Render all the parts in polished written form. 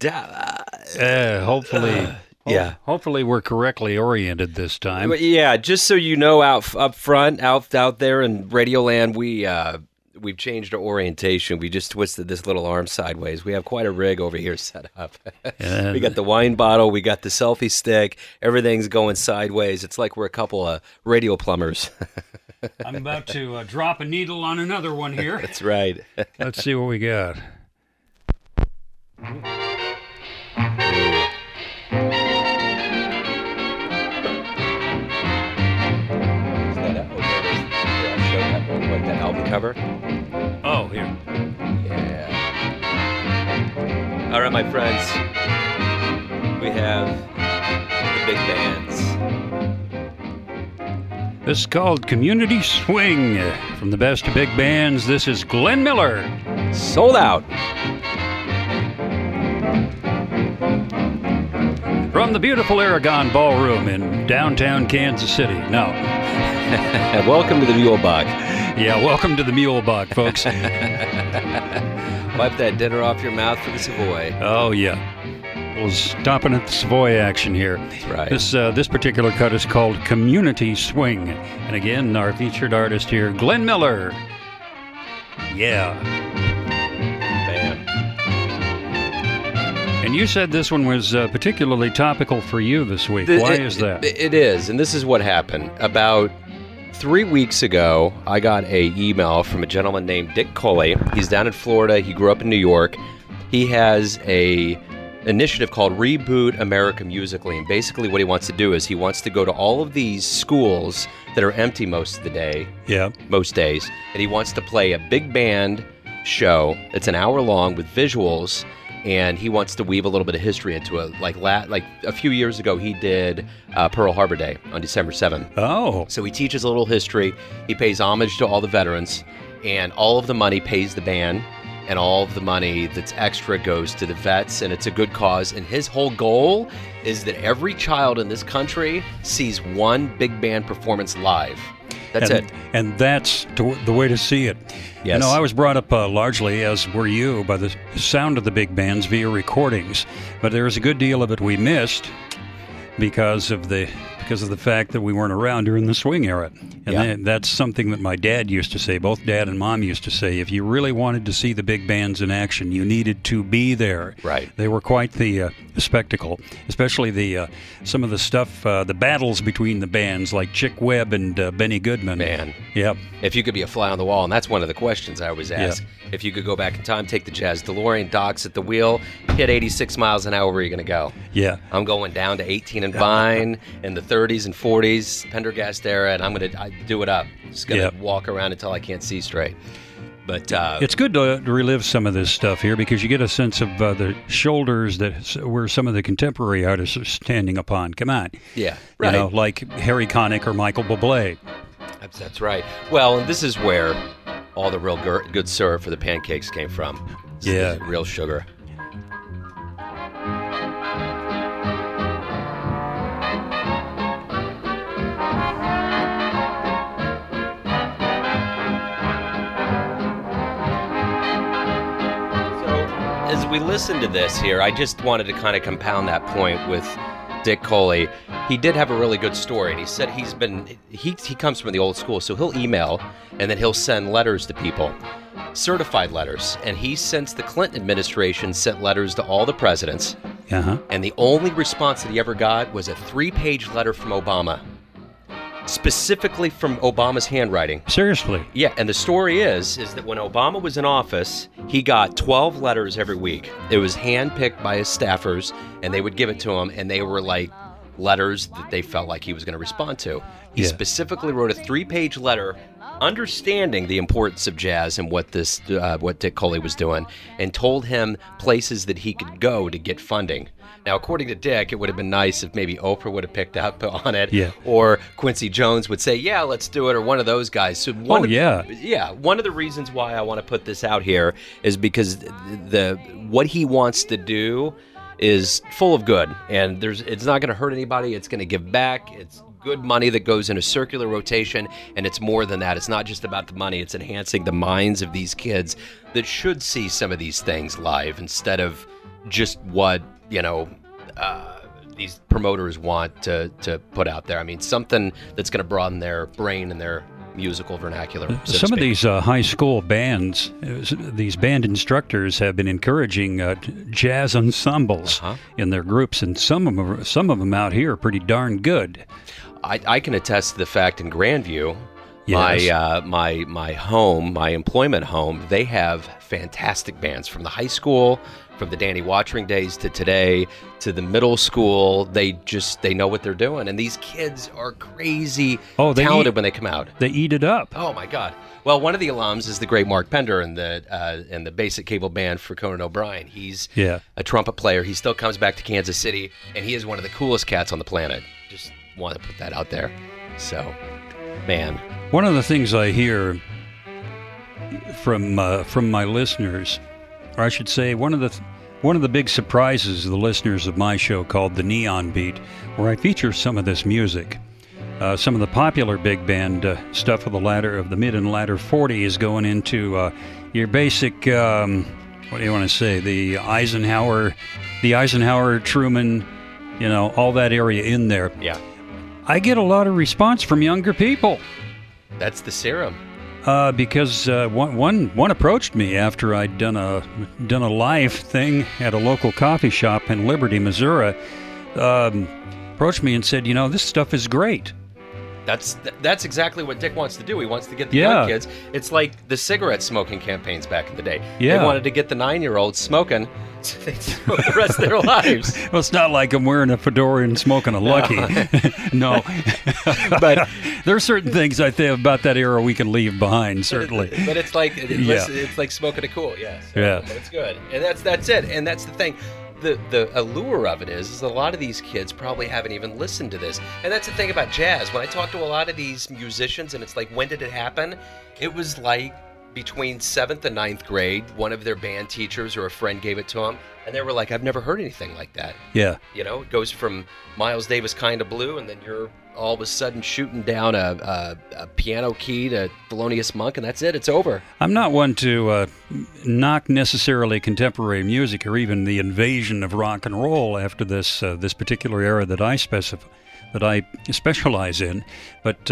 Hopefully. Yeah. Hopefully we're correctly oriented this time. But yeah, just so you know, up front, out there in Radioland, we've changed our orientation. We just twisted this little arm sideways. We have quite a rig over here set up. We got the wine bottle, we got the selfie stick. Everything's going sideways. It's like we're a couple of radio plumbers. I'm about to drop a needle on another one here. That's right. Let's see what we got. That album cover? Oh, here. Yeah. All right, my friends. We have the big bands. This is called Community Swing. From the best of big bands, this is Glenn Miller. Sold out. From the beautiful Aragon Ballroom in downtown Kansas City. No. Welcome to the Mule Buck. Yeah, welcome to the Mule Buck, folks. Wipe that dinner off your mouth for the Savoy. Oh, yeah. We're stopping at the Savoy action here. That's right. This particular cut is called Community Swing. And again, our featured artist here, Glenn Miller. Yeah. Bam. And you said this one was particularly topical for you this week. Why is that? It is, and this is what happened. About 3 weeks ago, I got an email from a gentleman named Dick Coley. He's down in Florida. He grew up in New York. He has a initiative called Reboot America Musically, and basically what he wants to do is he wants to go to all of these schools that are empty most of the day, most days, and he wants to play a big band show. It's an hour long with visuals, and he wants to weave a little bit of history into it. Like a few years ago, he did Pearl Harbor Day on December 7th. Oh. So he teaches a little history. He pays homage to all the veterans, and all of the money pays the band, and all of the money that's extra goes to the vets, and it's a good cause. And his whole goal is that every child in this country sees one big band performance live. That's it. And that's the way to see it. Yes. You know, I was brought up largely, as were you, by the sound of the big bands via recordings. But there's a good deal of it we missed because of the fact that we weren't around during the swing era. And that's something that my dad used to say, both Dad and Mom used to say, if you really wanted to see the big bands in action, you needed to be there. Right. They were quite the spectacle, especially some of the stuff, the battles between the bands, like Chick Webb and Benny Goodman. Man. Yep. If you could be a fly on the wall, and that's one of the questions I always ask. Yep. If you could go back in time, take the Jazz DeLorean, docks at the wheel, hit 86 miles an hour, where are you going to go? Yeah. I'm going down to 18 and Vine in the 30s and 40s, Pendergast era, and I'm going to do it up. Just going to walk around until I can't see straight. But it's good to relive some of this stuff here because you get a sense of the shoulders where some of the contemporary artists are standing upon. Come on. Yeah, right. You know, like Harry Connick or Michael Bublé. That's right. Well, and this is where all the real good syrup for the pancakes came from. This is real sugar. As we listen to this here, I just wanted to kind of compound that point with Dick Coley. He did have a really good story, and he said he comes from the old school, so he'll email, and then he'll send letters to people, certified letters, and he, since the Clinton administration, sent letters to all the presidents, and the only response that he ever got was a 3-page letter from Obama. Specifically from Obama's handwriting. Seriously? Yeah, and the story is that when Obama was in office, he got 12 letters every week. It was handpicked by his staffers, and they would give it to him, and they were like letters that they felt like he was going to respond to. He specifically wrote a 3-page letter understanding the importance of jazz and what Dick Coley was doing, and told him places that he could go to get funding. Now, according to Dick, it would have been nice if maybe Oprah would have picked up on it, or Quincy Jones would say, yeah, let's do it, or one of those guys. So one of the reasons why I want to put this out here is because what he wants to do is full of good, and it's not going to hurt anybody. It's going to give back. It's good money that goes in a circular rotation, and it's more than that. It's not just about the money. It's enhancing the minds of these kids that should see some of these things live instead of just what these promoters want to put out there. I mean, something that's going to broaden their brain and their musical vernacular. So Some of these high school bands, these band instructors have been encouraging jazz ensembles in their groups, and some of them out here are pretty darn good. I can attest to the fact in Grandview, Yes. my home, my employment home, they have fantastic bands from the high school, from the Danny Watering days to today, to the middle school. They know what they're doing, and these kids are crazy talented when they come out. They eat it up. Oh my God! Well, one of the alums is the great Mark Pender in the Basic Cable Band for Conan O'Brien. He's a trumpet player. He still comes back to Kansas City, and he is one of the coolest cats on the planet. Just want to put that out there. So, man. One of the things I hear from my listeners, or I should say, one of the big surprises of the listeners of my show called The Neon Beat, where I feature some of this music. Some of the popular big band stuff of the mid and latter 40s going into your basic, what do you want to say, the Eisenhower, Truman, all that area in there. Yeah. I get a lot of response from younger people. That's the serum. Because one approached me after I'd done a live thing at a local coffee shop in Liberty, Missouri. Approached me and said, this stuff is great. That's exactly what Dick wants to do. He wants to get the young kids. It's like the cigarette smoking campaigns back in the day. Yeah. They wanted to get the 9-year-olds smoking so they'd smoke the rest of their lives. Well, it's not like I'm wearing a fedora and smoking a Lucky. No. But there are certain things I think about that era we can leave behind, certainly. But it's like it's like smoking a cool, yeah. So, yeah. It's good. And that's it. And that's the thing. The allure of it is a lot of these kids probably haven't even listened to this. And that's the thing about jazz. When I talk to a lot of these musicians and it's like, when did it happen? It was like between 7th and 9th grade, one of their band teachers or a friend gave it to them, and they were like, I've never heard anything like that. Yeah. It goes from Miles Davis Kind of Blue, and then you're all of a sudden shooting down a piano key to Thelonious Monk, and that's it. It's over. I'm not one to knock necessarily contemporary music or even the invasion of rock and roll after this particular era that I specialize in, but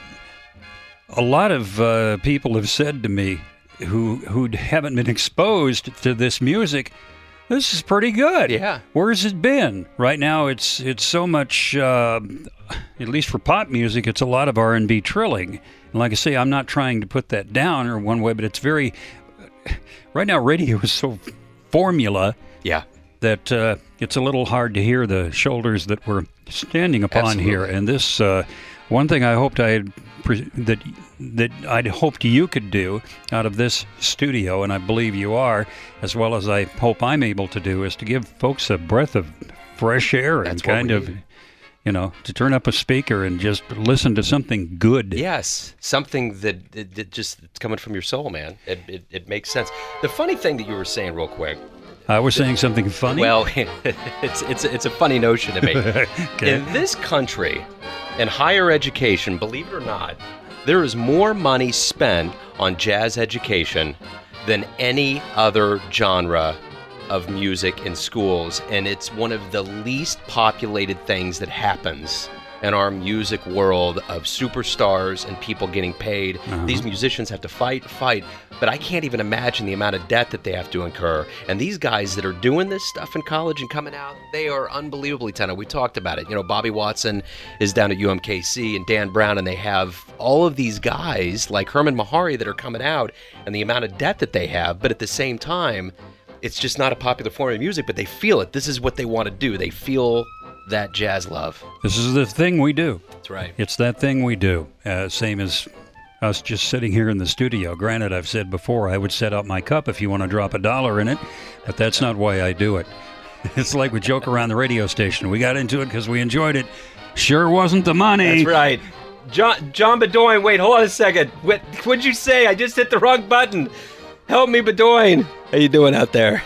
a lot of people have said to me who haven't been exposed to this music, this is pretty good. Yeah. Where's it been? Right now, it's so much. At least for pop music, it's a lot of R&B trilling. And like I say, I'm not trying to put that down or one way, but it's very. Right now, radio is so formula. Yeah. That it's a little hard to hear the shoulders that we're standing upon. Absolutely. Here. And this one thing I hoped that I'd hoped you could do out of this studio, and I believe you are, as well as I hope I'm able to do, is to give folks a breath of fresh air. That's and kind of, to turn up a speaker and just listen to something good. Yes, something that just it's coming from your soul, man. It makes sense. The funny thing that you were saying real quick. I was saying something funny? Well, it's a funny notion to me. Okay. In this country, in higher education, believe it or not, there is more money spent on jazz education than any other genre of music in schools, and it's one of the least populated things that happens in our music world of superstars and people getting paid. Uh-huh. These musicians have to fight, but I can't even imagine the amount of debt that they have to incur. And these guys that are doing this stuff in college and coming out, they are unbelievably talented. We talked about it. Bobby Watson is down at UMKC and Dan Brown, and they have all of these guys like Herman Mahari that are coming out, and the amount of debt that they have, but at the same time, it's just not a popular form of music, but they feel it. This is what they want to do. They feel that jazz love. This is the thing we do. That's right. It's that thing we do. Same as us just sitting here in the studio. Granted, I've said before I would set out my cup if you want to drop $1 in it, but that's not why I do it. It's like we joke around the radio station. We got into it because we enjoyed it. Sure wasn't the money. That's right. John Bedoin, wait, hold on a second. What'd you say? I just hit the wrong button. Help me, Bedoin. How you doing out there?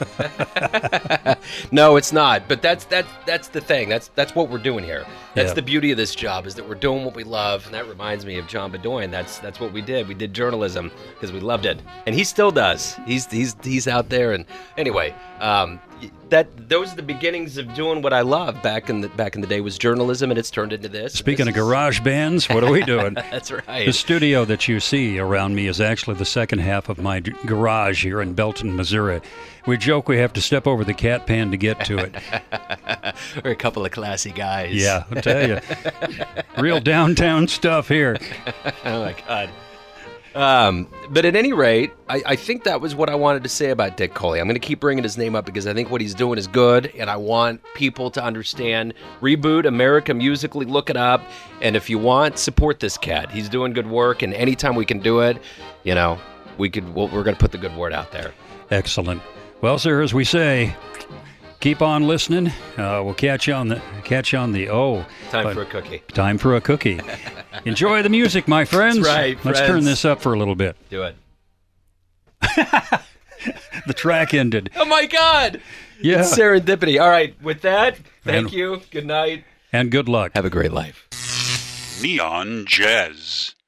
No, it's not. But that's the thing. That's what we're doing here. That's the beauty of this job, is that we're doing what we love. And that reminds me of John Bedoin. That's what we did. We did journalism because we loved it, and he still does. He's out there. And anyway, those are the beginnings of doing what I love. Back in the day was journalism, and it's turned into this. Speaking of garage bands, what are we doing? That's right. The studio that you see around me is actually the second half of my garage here in Belton, Missouri. We joke we have to step over the cat pan to get to it. We're a couple of classy guys. Yeah, I'll tell you. Real downtown stuff here. Oh, my God. But at any rate, I think that was what I wanted to say about Dick Coley. I'm going to keep bringing his name up because I think what he's doing is good, and I want people to understand. Reboot America Musically, look it up, and if you want, support this cat. He's doing good work, and anytime we can do it, we're going to put the good word out there. Excellent. Well, sir, as we say, keep on listening. We'll catch you on the Time for a cookie. Time for a cookie. Enjoy the music, my friends. That's right, Let's friends. turn this up for a little bit. Do it. The track ended. Oh, my God. Yeah. It's serendipity. All right. With that, thank you. Good night. And good luck. Have a great life. Neon Jazz.